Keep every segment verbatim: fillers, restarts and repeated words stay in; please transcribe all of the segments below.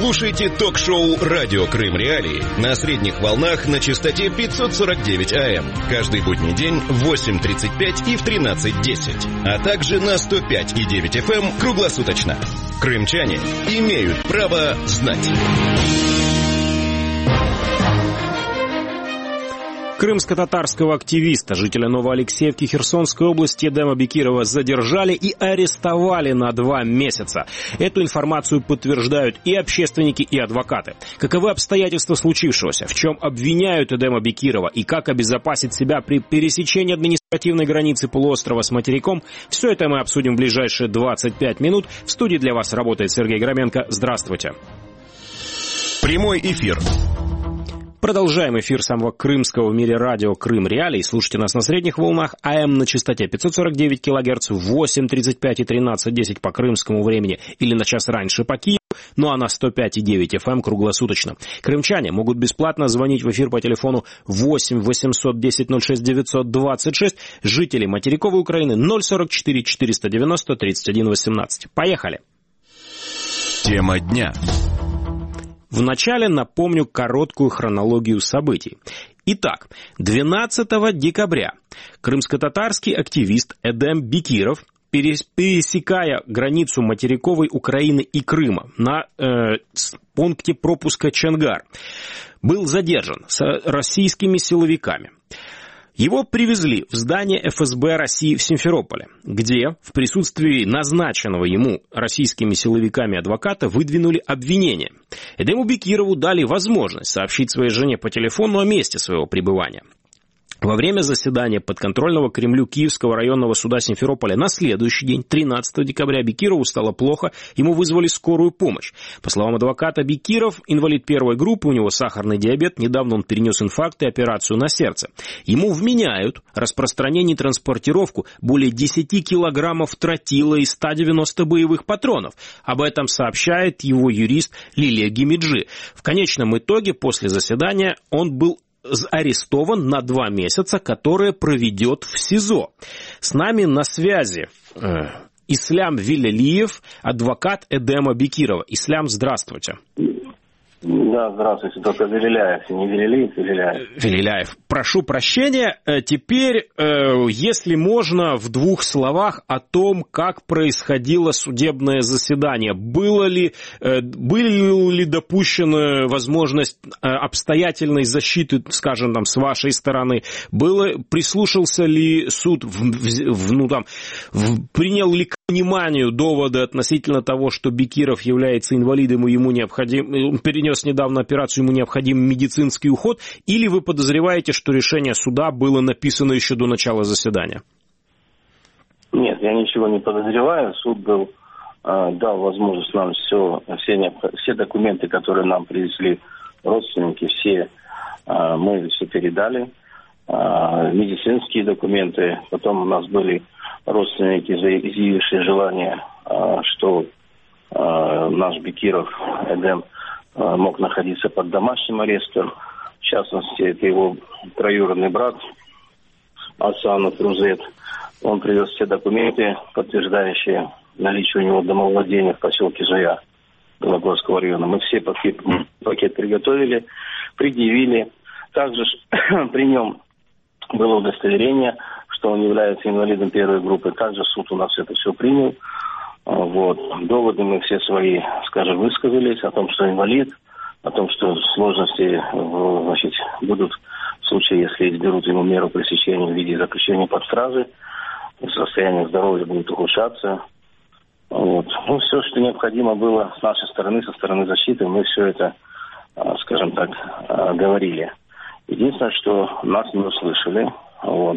Слушайте ток-шоу «Радио Крым Реалии» на средних волнах на частоте пятьсот сорок девять АМ. Каждый будний день в восемь тридцать пять и в тринадцать десять. А также на сто пять и девять эф эм круглосуточно. Крымчане имеют право знать. Крымско-татарского активиста, жителя Новоалексеевки Херсонской области Эдема Бекирова задержали и арестовали на два месяца. Эту информацию подтверждают и общественники, и адвокаты. Каковы обстоятельства случившегося, в чем обвиняют Эдема Бекирова и как обезопасить себя при пересечении административной границы полуострова с материком, все это мы обсудим в ближайшие двадцать пять минут. В студии для вас работает Сергей Громенко. Здравствуйте. Прямой эфир. Продолжаем эфир самого крымского в мире радио Крым Реалии. Слушайте нас на средних волнах АМ на частоте пятьсот сорок девять килогерц в восемь тридцать пять и тринадцать десять по крымскому времени или на час раньше по Киеву, ну а на сто пять и девять эф эм круглосуточно. Крымчане могут бесплатно звонить в эфир по телефону восемь восемьсот десять ноль шесть девятьсот двадцать шесть, жители материковой Украины ноль сорок четыре четыреста девяносто тридцать один восемнадцать. Поехали! Тема дня. Вначале напомню короткую хронологию событий. Итак, двенадцатого декабря крымско-татарский активист Эдем Бекиров, пересекая границу материковой Украины и Крыма на э, пункте пропуска Чонгар, был задержан с российскими силовиками. Его привезли в здание эф эс бэ России в Симферополе, где в присутствии назначенного ему российскими силовиками адвоката выдвинули обвинение. Эдему Бекирову дали возможность сообщить своей жене по телефону о месте своего пребывания. Во время заседания подконтрольного Кремлю Киевского районного суда Симферополя на следующий день, тринадцатого декабря, Бекирову стало плохо, ему вызвали скорую помощь. По словам адвоката, Бекиров инвалид первой группы, у него сахарный диабет, недавно он перенес инфаркт и операцию на сердце. Ему вменяют распространение и транспортировку более десяти килограммов тротила и ста девяноста боевых патронов. Об этом сообщает его юрист Лилия Гимиджи. В конечном итоге, после заседания, он был арестован на два месяца, которые проведет в СИЗО. С нами на связи э, Ислам Вилялиев, адвокат Эдема Бекирова. Ислам, здравствуйте. Да, здравствуйте, только Вилялиев, не Вилялиев, Вилялиев. Вилялиев. Прошу прощения. Теперь, если можно, в двух словах о том, как происходило судебное заседание. Было ли, были ли допущена возможность обстоятельной защиты, скажем, там, с вашей стороны? Было, прислушался ли суд, в, в, ну, там, в, принял ли к вниманию доводы относительно того, что Бекиров является инвалидом и ему необходим, он перенес недавно операцию, ему необходим медицинский уход, или вы подозреваете, что решение суда было написано еще до начала заседания? Нет, я ничего не подозреваю. Суд был, э, дал возможность нам все, все, все документы, которые нам привезли родственники, все э, мы все передали. Э, медицинские документы, потом у нас были родственники, изъявившие желание, э, что э, наш Бекиров Эдем э, мог находиться под домашним арестом. В частности, это его троюродный брат Асанов Рузет. Он привез все документы, подтверждающие наличие у него домовладения в поселке Зоя Белогорского района. Мы все пакет, пакет приготовили, предъявили. Также при нем было удостоверение, что он является инвалидом первой группы. Также суд у нас это все принял. Вот. Доводы мы все свои, скажем, высказались о том, что инвалид, о том, что сложности, значит, будут в случае, если изберут ему меру пресечения в виде заключения под стражей, состояние здоровья будет ухудшаться. Вот. Ну, все, что необходимо было с нашей стороны, со стороны защиты, мы все это, скажем так, говорили. Единственное, что нас не услышали. Вот.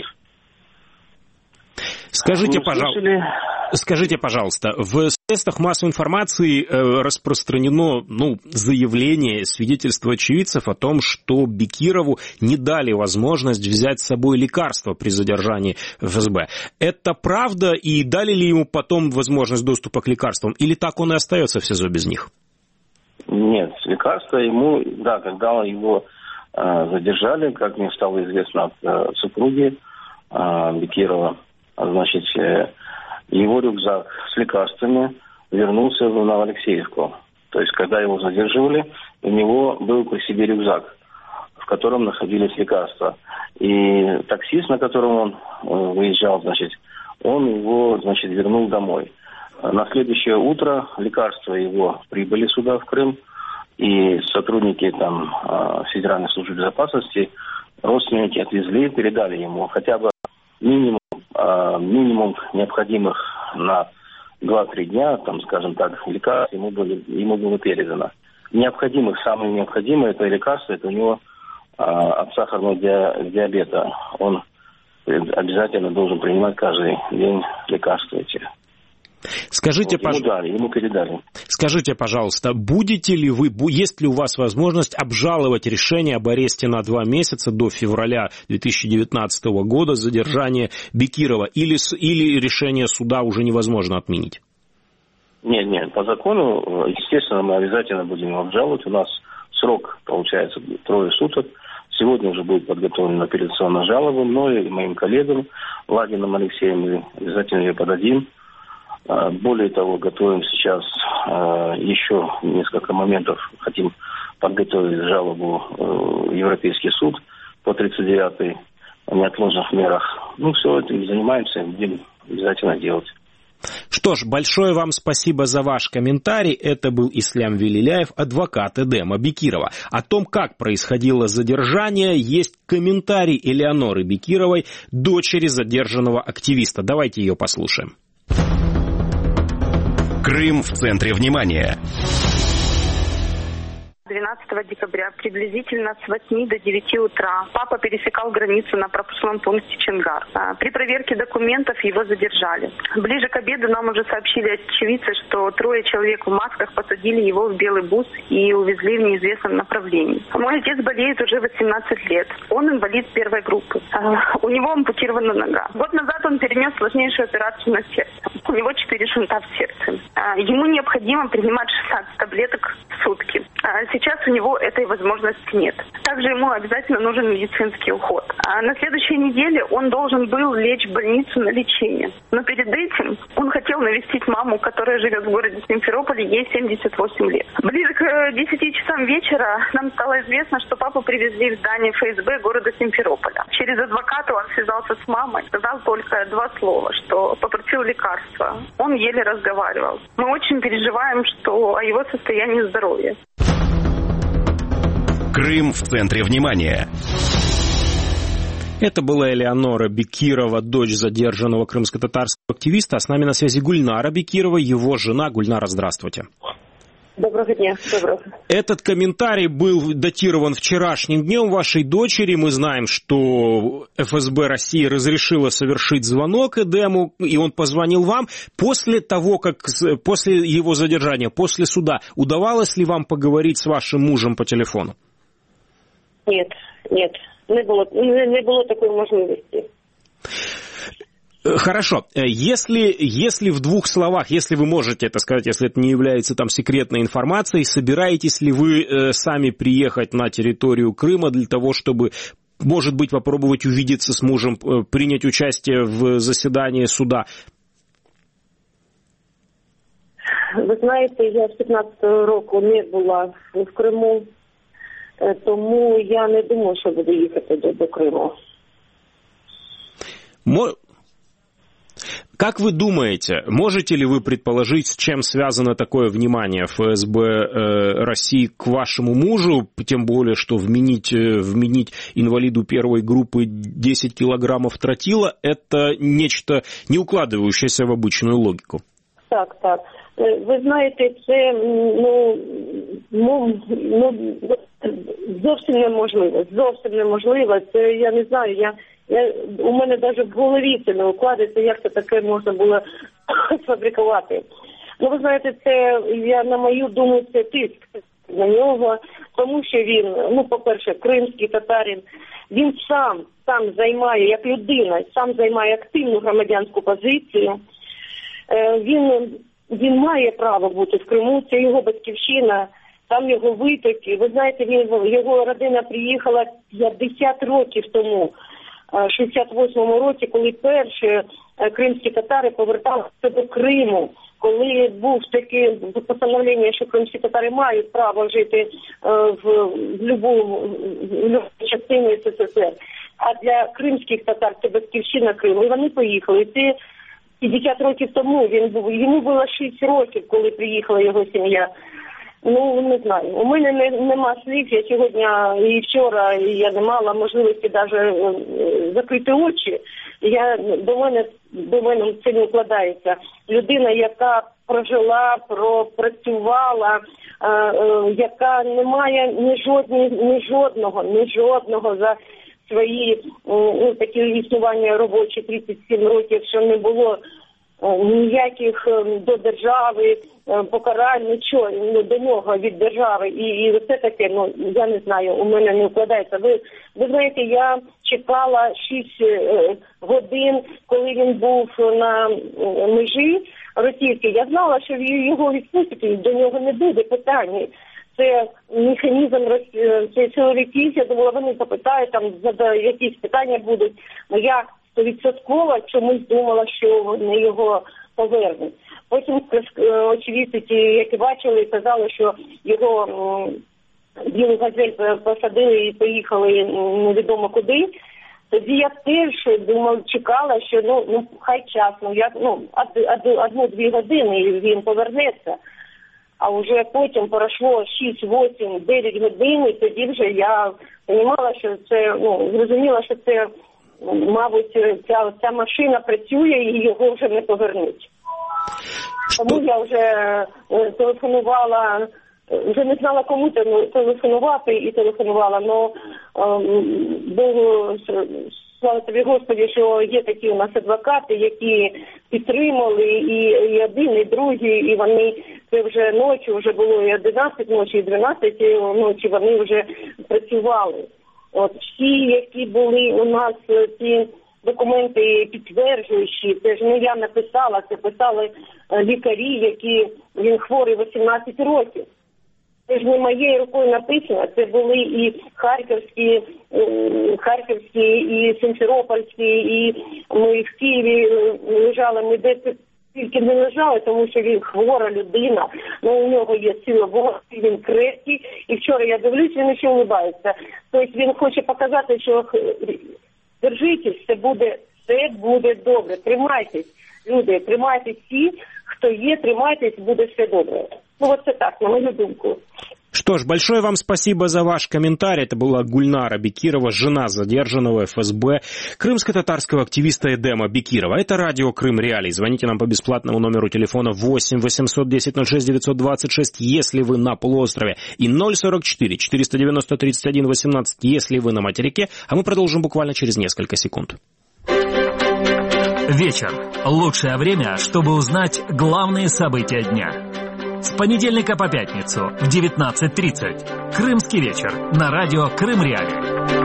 Скажите, пожалуйста, скажите, пожалуйста, в средствах массовой информации э, распространено ну, заявление, свидетельство очевидцев о том, что Бекирову не дали возможность взять с собой лекарства при задержании в эф эс бэ. Это правда, и дали ли ему потом возможность доступа к лекарствам, или так он и остается в СИЗО без них? Нет, лекарства ему, да, когда его э, задержали, как мне стало известно от э, супруги э, Бекирова, значит, его рюкзак с лекарствами вернулся в Новоалексеевку. То есть, когда его задерживали, у него был при себе рюкзак, в котором находились лекарства. И таксист, на котором он выезжал, значит, он его, значит, вернул домой. На следующее утро лекарства его прибыли сюда, в Крым, и сотрудники там Федеральной службы безопасности, родственники отвезли, передали ему хотя бы минимум, минимум необходимых на два-три дня, там, скажем так, лекарств ему, были, ему было передано. Необходимых, самые необходимые, это лекарства, это у него а, от сахарного диабета. Он обязательно должен принимать каждый день лекарства эти. Скажите, вот, ему пож... дали, ему передали. Скажите, пожалуйста, будете ли вы, есть ли у вас возможность обжаловать решение об аресте на два месяца до февраля две тысячи девятнадцатого года задержания Бекирова, или, или решение суда уже невозможно отменить? Нет, нет, по закону, естественно, мы обязательно будем его обжаловать. У нас срок, получается, трое суток. Сегодня уже будет подготовлена апелляционная жалоба мной и моим коллегам Лагиным Алексеем. Мы обязательно ее подадим. Более того, готовим сейчас еще несколько моментов. Хотим подготовить жалобу в Европейский суд по тридцать девятой о неотложных мерах. Ну, все этим занимаемся, будем обязательно делать. Что ж, большое вам спасибо за ваш комментарий. Это был Ислям Велиляев, адвокат Эдема Бекирова. О том, как происходило задержание, есть комментарий Элеоноры Бекировой, дочери задержанного активиста. Давайте ее послушаем. Крым в центре внимания. двенадцатого декабря приблизительно с восьми до девяти утра папа пересекал границу на пропускном пункте Чонгар. При проверке документов его задержали. Ближе к обеду нам уже сообщили очевидцы, что трое человек в масках посадили его в белый бус и увезли в неизвестном направлении. Мой отец болеет уже восемнадцать лет. Он инвалид первой группы. У него ампутирована нога. Год назад он перенес сложнейшую операцию на сердце. У него четыре шунта в сердце. Ему необходимо принимать шестнадцать таблеток в сутки. Сейчас у него этой возможности нет. Также ему обязательно нужен медицинский уход. А на следующей неделе он должен был лечь в больницу на лечение. Но перед этим он хотел навестить маму, которая живет в городе Симферополе, ей семьдесят восемь лет. Ближе к десяти часам вечера нам стало известно, что папу привезли в здание эф эс бэ города Симферополя. Через адвоката он связался с мамой, сказал только два слова, что попросил лекарства. Он еле разговаривал. Мы очень переживаем, что о его состоянии здоровья. Крым в центре внимания. Это была Элеонора Бекирова, дочь задержанного крымско-татарского активиста. А с нами на связи Гульнара Бекирова, его жена. Гульнара, здравствуйте. Доброго дня. Доброго. Этот комментарий был датирован вчерашним днем вашей дочери. Мы знаем, что эф эс бэ России разрешила совершить звонок Эдему, и он позвонил вам. После того, как, после его задержания, после суда, удавалось ли вам поговорить с вашим мужем по телефону? Нет, нет, не було, не, не було такої можливості. Хорошо. Если, если в двух словах, если вы можете это сказать, если это не является там секретной информацией, собираетесь ли вы э, сами приехать на территорию Крыма для того, чтобы, может быть, попробовать увидеться с мужем, э, принять участие в заседании суда? Ви знаєте, я з п'ятнадцятого року не була в Криму. Тому я не думаю, що буду їхати до, до Криму. Мо... Как вы думаете, можете ли вы предположить, с чем связано такое внимание эф эс бэ э, России к вашему мужу, тем более, что вменить, вменить инвалиду первой группы десять килограммов тротила – это нечто, не укладывающееся в обычную логику? Так, так. Ви знаєте, це ну, ну, ну, зовсім неможливо, зовсім неможливо. Це я не знаю, я, я, у мене навіть в голові це не укладається, як це таке можна було сфабрикувати. Ну, ви знаєте, це, я на мою думку, це тиск на нього, тому що він, ну, по-перше, кримський татарин, він сам, сам займає, як людина, сам займає активну громадянську позицію. Він... Він має право бути в Криму, це його батьківщина, там його витоки. Ви знаєте, він, його родина приїхала п'ятдесят років тому, в шістдесят восьмому році, коли перші кримські татари поверталися до Криму, коли був таке постановлення, що кримські татари мають право жити е, в будь-якій частині СССР, а для кримських татар це батьківщина Криму, і вони поїхали. Це п'ятдесят років тому, він був, йому було шість років, коли приїхала його сім'я. Ну, не знаю. У мене не, нема слів. Я сьогодні і вчора і я не мала можливості навіть закрити очі. Я, до мене, до мене це не вкладається. Людина, яка прожила, пропрацювала, е, е, яка не має ні, жодні, ні жодного, ні жодного за свої ну, такі існування робочі тридцять сім років, що не було ніяких до держави покарань, нічого ну, до нього від держави. І, і все таке, ну, я не знаю, у мене не вкладається. Ви, ви знаєте, я чекала шість е, годин, коли він був на межі російській. Я знала, що його відпустять, до нього не буде питань. Це механізм це чоловіків, я думала, вони запитають, там якісь питання будуть. Но я стовідсотково чомусь думала, що вони його повернуть. Потім очевидці, які бачили, казали, що його білу газель посадили і поїхали невідомо куди. Тоді я теж думала, чекала, що ну, ну хай час, ну, я, ну одну-дві години і він повернеться. А вже потім пройшло шість, вісім, дев'ять годин, і тоді вже я розуміла, що це, ну, зрозуміла, що це, мабуть, ця, ця машина працює і його вже не повернуть. Тому я вже телефонувала, вже не знала кому телефонувати і телефонувала, але Богу, слава тобі, Господи, що є такі у нас адвокати, які підтримали і, і один, і другий, і вони, це вже ночі, вже було і одинадцять ночі, і дванадцять ночі, вони вже працювали. От всі, які були у нас, ці документи підтверджуючі, це ж не я написала, це писали лікарі, які, він хворий вісімнадцять років. Це ж не моєю рукою написано, це були і харківські, харківські, і Сімферопольські, і ми в Києві лежали, ми де тільки не лежали, тому що він хвора людина, ну у нього є сила волі, він крепкий, і вчора я дивлюсь, він ще улыбається. Тобто він хоче показати, що держитесь, все буде, все буде добре, тримайтесь, люди, тримайтесь всі, хто є, тримайтесь, буде все добре. Ну, вот это так, на мою думку. Что ж, большое вам спасибо за ваш комментарий. Это была Гульнара Бекирова, жена задержанного эф эс бэ крымско-татарского активиста Эдема Бекирова. Это радио Крым Реалии. Звоните нам по бесплатному номеру телефона восемь восемьсот десять ноль шесть девятьсот двадцать шесть, если вы на полуострове, и ноль сорок четыре четыреста девяносто тридцать один восемнадцать, если вы на материке. А мы продолжим буквально через несколько секунд. Вечер. Лучшее время, чтобы узнать главные события дня. С понедельника по пятницу в девятнадцать тридцать. Крымский вечер на радио Крым Реалии.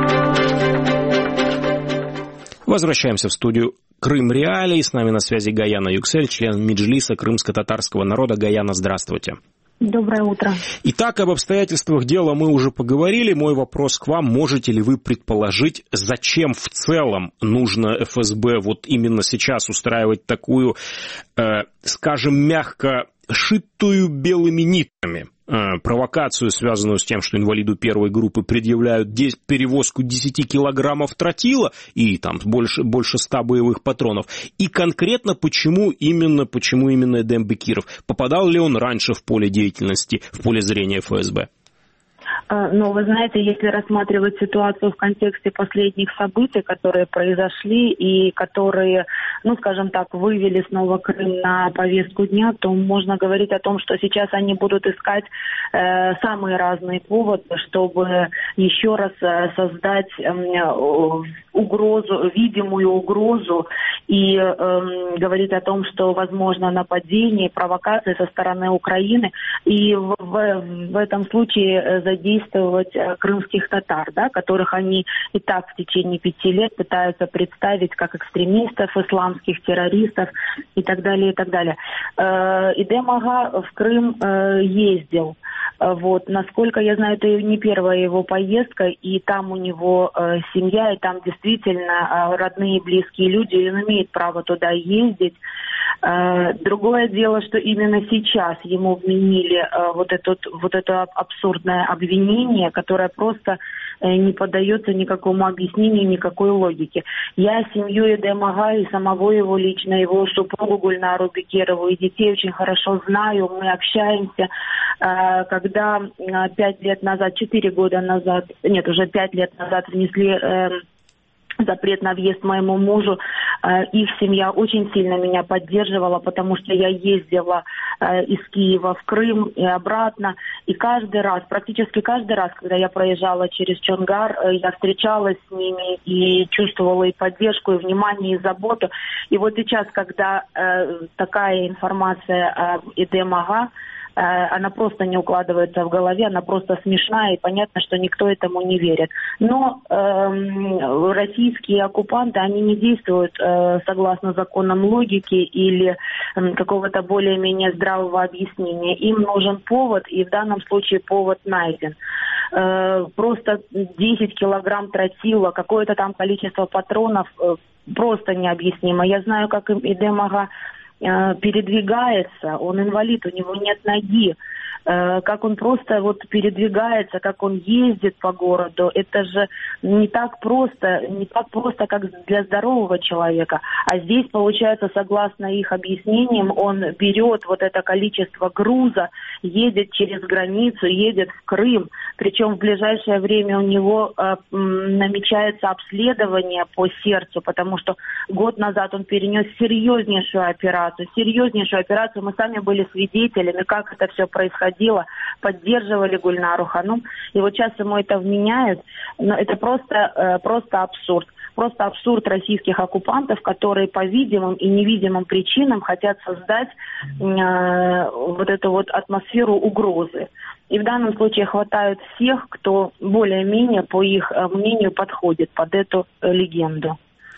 Возвращаемся в студию Крым Реалии. С нами на связи Гаяна Юксель, член Меджлиса крымско-татарского народа. Гаяна, здравствуйте. Доброе утро. Итак, об обстоятельствах дела мы уже поговорили. Мой вопрос к вам. Можете ли вы предположить, зачем в целом нужно эф эс бэ вот именно сейчас устраивать такую, э, скажем, мягко шитую белыми нитками э, провокацию, связанную с тем, что инвалиду первой группы предъявляют перевозку десять килограммов тротила и там больше, больше ста боевых патронов. И конкретно почему именно, почему именно Эдем Бекиров? Попадал ли он раньше в поле деятельности, в поле зрения эф эс бэ? Но вы знаете, если рассматривать ситуацию в контексте последних событий, которые произошли и которые, ну, скажем так, вывели снова Крым на повестку дня, то можно говорить о том, что сейчас они будут искать э, самые разные поводы, чтобы еще раз э, создать э, угрозу, видимую угрозу и э, говорить о том, что возможно нападение, провокации со стороны Украины. И в, в, в этом случае задействовать крымских татар, да, которых они и так в течение пяти лет пытаются представить как экстремистов, исламских террористов и так далее, и так далее. Эдем Ага в Крым ездил. Вот, насколько я знаю, это не первая его поездка, и там у него э, семья, и там действительно э, родные и близкие люди, и он имеет право туда ездить. Другое дело, что именно сейчас ему вменили вот, этот, вот это абсурдное обвинение, которое просто не поддается никакому объяснению, никакой логике. Я семью Эдема Ага и самого его лично, его супругу Гульнару Бекирову и детей очень хорошо знаю, мы общаемся. Когда пять лет назад, четыре года назад, нет, уже пять лет назад внесли запрет на въезд моему мужу, их семья очень сильно меня поддерживала, потому что я ездила из Киева в Крым и обратно, и каждый раз, практически каждый раз, когда я проезжала через Чонгар, я встречалась с ними и чувствовала и поддержку, и внимание, и заботу. И вот сейчас, когда э, такая информация об Эдем Ага, она просто не укладывается в голове, она просто смешная, и понятно, что никто этому не верит. Но э, российские оккупанты, они не действуют э, согласно законам логики или э, какого-то более-менее здравого объяснения. Им нужен повод, и в данном случае повод найден. Э, просто десять килограмм тротила, какое-то там количество патронов, э, просто необъяснимо. Я знаю, как Эдем Ага передвигается, он инвалид, у него нет ноги, как он просто вот передвигается, как он ездит по городу, это же не так просто, не так просто, как для здорового человека. А здесь, получается, согласно их объяснениям, он берет вот это количество груза, едет через границу, едет в Крым, причем в ближайшее время у него э, намечается обследование по сердцу, потому что год назад он перенес серьезнейшую операцию, серьезнейшую операцию, мы сами были свидетелями, как это все происходило, поддерживали Гульнару Ханум, и вот сейчас ему это вменяют, но это просто, э, просто абсурд. Просто абсурд российских оккупантов, которые по видимым и невидимым причинам хотят создать э, вот эту вот атмосферу угрозы. И в данном случае хватают всех, кто более-менее, по их мнению, подходит под эту э, легенду.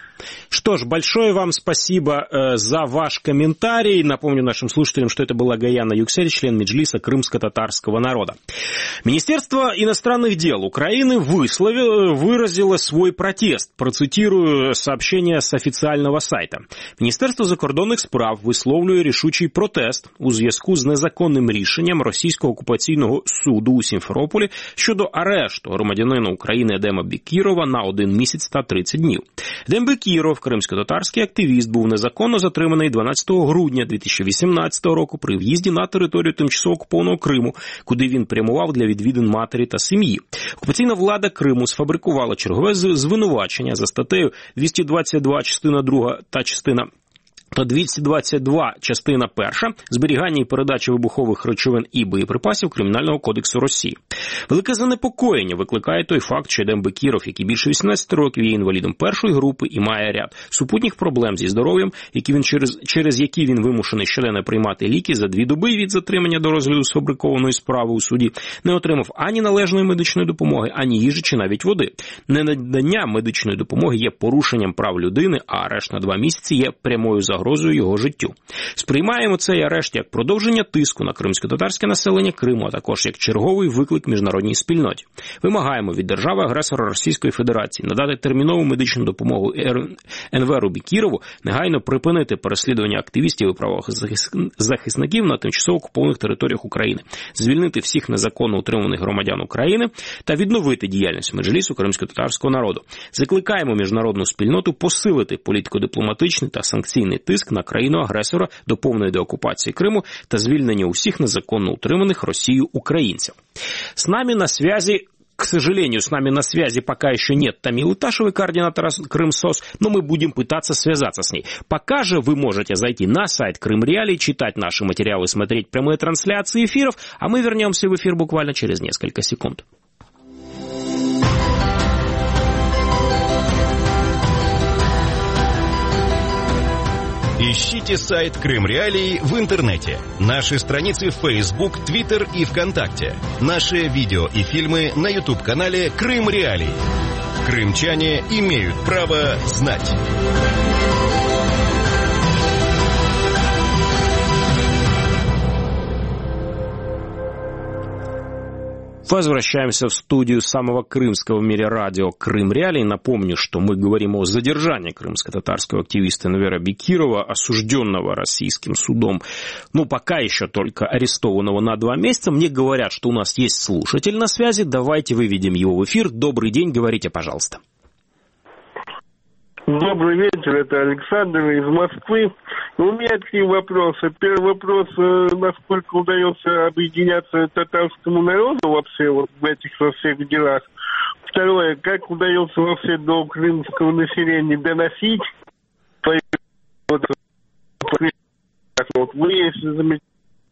Что ж, большое вам спасибо э, за ваш комментарий. Напомню нашим слушателям, что это была Гаяна Юксель, член Меджлиса крымско-татарского народа. Министерство иностранных дел Украины высловило, выразило свой протест. Процитирую сообщение с офіційного сайта. Міністерство закордонних справ висловлює рішучий протест у зв'язку з незаконним рішенням Російського окупаційного суду у Сімферополі щодо арешту громадянина України Едема Бекірова на один місяць та тридцять днів. Едем Бекіров, кримсько-татарський активіст, був незаконно затриманий дванадцятого грудня дві тисячі вісімнадцятого року при в'їзді на територію тимчасово окупованого Криму, куди він прямував для відвідин матері та сім'ї. Окупаційна влада Криму сфабрикувала чергове звинувачення за статтею двісті двадцять два частина друга та частина та двісті двадцять два частина перша зберігання і передача вибухових речовин і боєприпасів Кримінального кодексу Росії. Велике занепокоєння викликає той факт, що Едем Бекіров, який більше вісімнадцяти років є інвалідом першої групи і має ряд супутніх проблем зі здоров'ям, які він через, через які він вимушений щоденно приймати ліки за дві доби від затримання до розгляду сфабрикованої справи у суді, не отримав ані належної медичної допомоги, ані їжі чи навіть води. Ненадання медичної допомоги є порушенням прав людини, а арешт на два місяці є прямою загрозою загрозою його життю. Сприймаємо цей арешт як продовження тиску на кримсько-татарське населення Криму, а також як черговий виклик міжнародній спільноті. Вимагаємо від держави-агресора Російської Федерації надати термінову медичну допомогу Енверу Бекірову, негайно припинити переслідування активістів і правозахисників на тимчасово окупованих територіях України, звільнити всіх незаконно утриманих громадян України та відновити діяльність Меджлісу кримсько-татарського народу. Закликаємо міжнародну спільноту посилити політико-дипломатичний та санкційний тиск на країну-агресора до повної деокупації Криму та звільнення усіх незаконно утриманих Росією українців. С нами на связи, к сожалению, с нами на связи пока еще нет Тамилы Ташевой, координатора Крымсос, но мы будем пытаться связаться с ней. Пока же вы можете зайти на сайт Крым Реалии, читать наши материалы, смотреть прямые трансляции эфиров, а мы вернемся в эфир буквально через несколько секунд. Ищите сайт Крым Реалии в интернете, наши страницы в Facebook, Twitter и ВКонтакте, наши видео и фильмы на YouTube-канале Крым Реалии. Крымчане имеют право знать. Возвращаемся в студию самого крымского в мире радио «Крым Реалии». Напомню, что мы говорим о задержании крымско-татарского активиста Энвера Бекирова, осужденного российским судом, ну, пока еще только арестованного на два месяца. Мне говорят, что у нас есть слушатель на связи. Давайте выведем его в эфир. Добрый день, говорите, пожалуйста. Добрый вечер, это Александр из Москвы. У меня такие вопросы. Первый вопрос, насколько удается объединяться татарскому народу вообще вот в этих во всех делах. Второе, как удается вообще до крымского населения доносить свои вот, вот вы, если замечаете.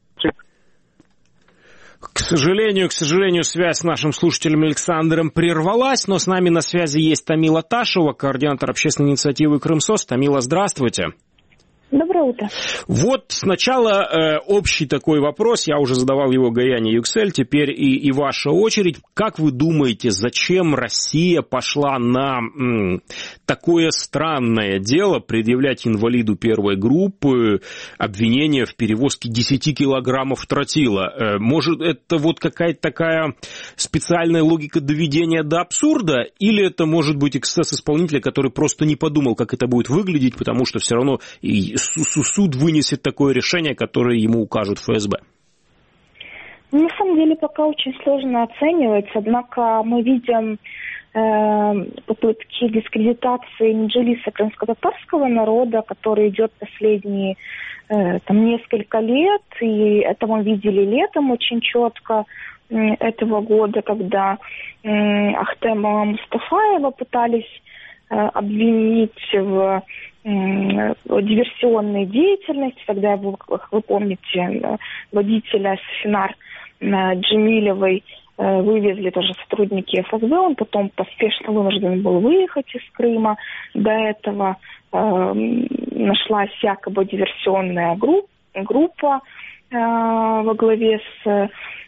К сожалению, к сожалению, связь с нашим слушателем Александром прервалась, но с нами на связи есть Тамила Ташева, координатор общественной инициативы «Крымсос». Тамила, здравствуйте. Доброе утро. Вот сначала э, общий такой вопрос, я уже задавал его Гаяне Юксель, теперь и, и ваша очередь. Как вы думаете, зачем Россия пошла на м, такое странное дело предъявлять инвалиду первой группы обвинение в перевозке десять килограммов тротила? Э, может, это вот какая-то такая специальная логика доведения до абсурда, или это может быть эксцесс исполнителя, который просто не подумал, как это будет выглядеть, потому что все равно и суд вынесет такое решение, которое ему укажут эф эс бэ? На самом деле пока очень сложно оценивать, однако мы видим э, попытки дискредитации меджлиса крымско-татарского народа, который идет последние э, там, несколько лет, и это мы видели летом очень четко э, этого года, когда э, Ахтема Мустафаева пытались э, обвинить в диверсионной деятельности, когда, вы, вы помните, водителя Сафинар Джемилевой вывезли тоже сотрудники эф эс бэ, он потом поспешно вынужден был выехать из Крыма. До этого э, нашлась якобы диверсионная групп, группа э, во главе с, э,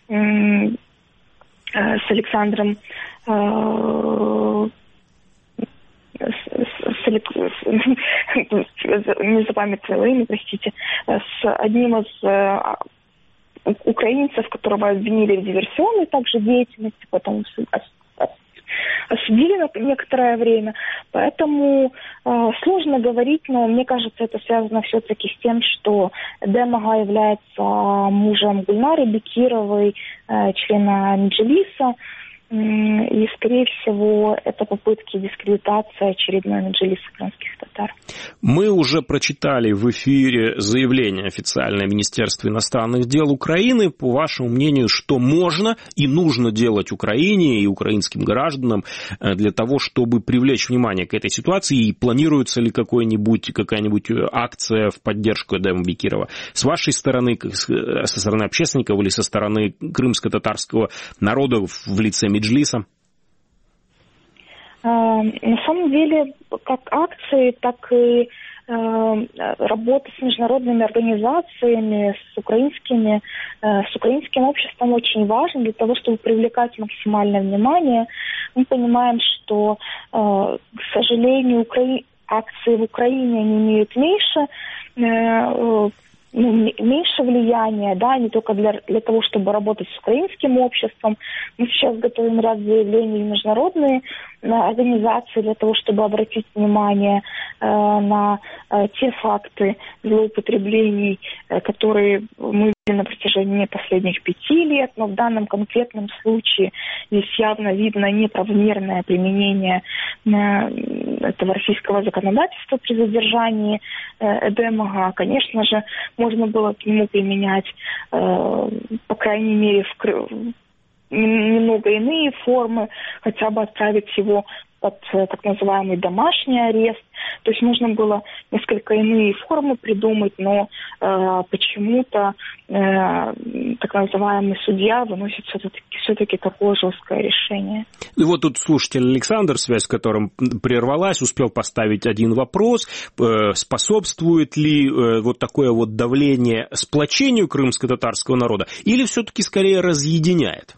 с Александром э, С, с, с, не запамятовала имя, простите, с одним из э, украинцев, которого обвинили в диверсионной также деятельности, потом осудили на некоторое время. Поэтому э, сложно говорить, но мне кажется, это связано все-таки с тем, что Эдем Ага является мужем Гульнары Бекировой, э, члена Меджлиса. И, скорее всего, это попытки дискредитации очередной меджлиса крымских татар. Мы уже прочитали в эфире заявление официальное Министерства иностранных дел Украины. По вашему мнению, что можно и нужно делать Украине и украинским гражданам для того, чтобы привлечь внимание к этой ситуации? И планируется ли какой-нибудь, какая-нибудь акция в поддержку Эдема Бекирова? С вашей стороны, со стороны общественников или со стороны крымско-татарского народа в лице Меджлиса? Меджлиса? На самом деле, как акции, так и работа с международными организациями, с украинскими, с украинским обществом очень важна для того, чтобы привлекать максимальное внимание. Мы понимаем, что, к сожалению, укра... акции в Украине они имеют меньше Ну, меньше влияния, да, не только для, для того, чтобы работать с украинским обществом. Мы сейчас готовим ряд заявлений в международные э, организации для того, чтобы обратить внимание э, на э, те факты злоупотреблений, э, которые мы видели на протяжении последних пяти лет, но в данном конкретном случае здесь явно видно неправомерное применение э, этого российского законодательства при задержании э, Эдем Ага. Конечно же, можно было к нему применять, э, по крайней мере, в, немного иные формы, хотя бы отправить его под э, так называемый домашний арест. То есть нужно было несколько иные формы придумать, но э, почему-то э, так называемый судья выносит все-таки, все-таки такое жесткое решение. И вот тут слушатель Александр, связь с которым прервалась, успел поставить один вопрос. Э, способствует ли э, вот такое вот давление сплочению крымско-татарского народа или все-таки скорее разъединяет?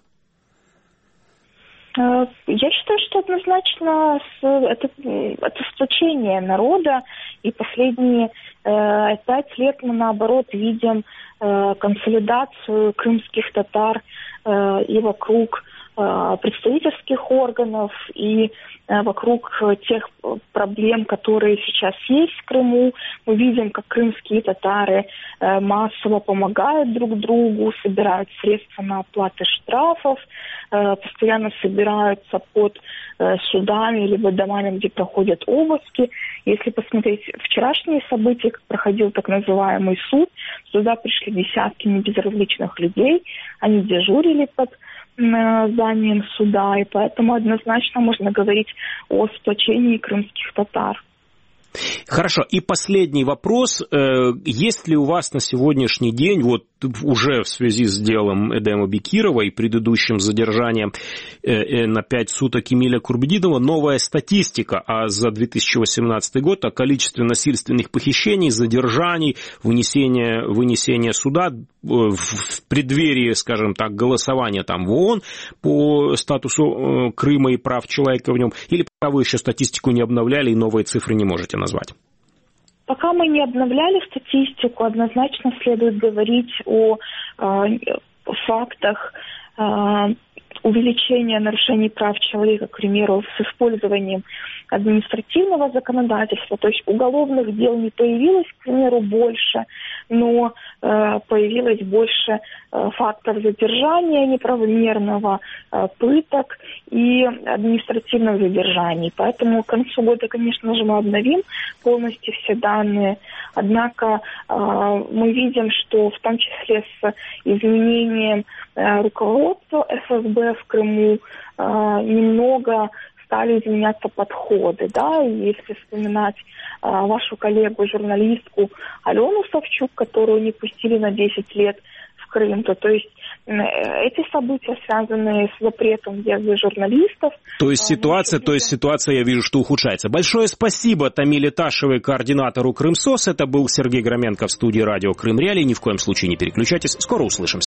Я считаю, что однозначно это, это сплочение народа, и последние э, пять лет мы, наоборот, видим э, консолидацию крымских татар э, и вокруг представительских органов и вокруг тех проблем, которые сейчас есть в Крыму. Мы видим, как крымские татары массово помогают друг другу, собирают средства на оплаты штрафов, постоянно собираются под судами либо домами, где проходят обыски. Если посмотреть вчерашние события, как проходил так называемый суд, сюда пришли десятки небезразличных людей, они дежурили под зданием суда, и поэтому однозначно можно говорить о сплочении крымских татар. Хорошо. И последний вопрос. Есть ли у вас на сегодняшний день, вот уже в связи с делом Эдема Бекирова и предыдущим задержанием на пять суток Эмиля Курбединова, новая статистика а за две тысячи восемнадцатый год о количестве насильственных похищений, задержаний, вынесения, вынесения суда в преддверии, скажем так, голосования там в ООН по статусу Крыма и прав человека в нем? Или пока вы еще статистику не обновляли и новые цифры не можете назвать? Пока мы не обновляли статистику, однозначно следует говорить о э, фактах э, увеличения нарушений прав человека, к примеру, с использованием административного законодательства. То есть уголовных дел не появилось, к примеру, больше, но э, появилось больше э, фактов задержания неправомерного, э, пыток и административных задержаний. Поэтому к концу года, конечно же, мы обновим полностью все данные. Однако э, мы видим, что в том числе с изменением э, руководства эф эс бэ в Крыму э, немного стали изменяться подходы, да, и если вспоминать а, вашу коллегу, журналистку Алену Савчук, которую не пустили на десять лет в Крым, то, то есть эти события, связанные с запретом въезда журналистов. То есть ситуация, то есть ситуация, я вижу, что ухудшается. Большое спасибо Тамиле Ташевой, координатору Крымсос. Это был Сергей Громенко в студии радио Крым Реалии. Ни в коем случае не переключайтесь. Скоро услышимся.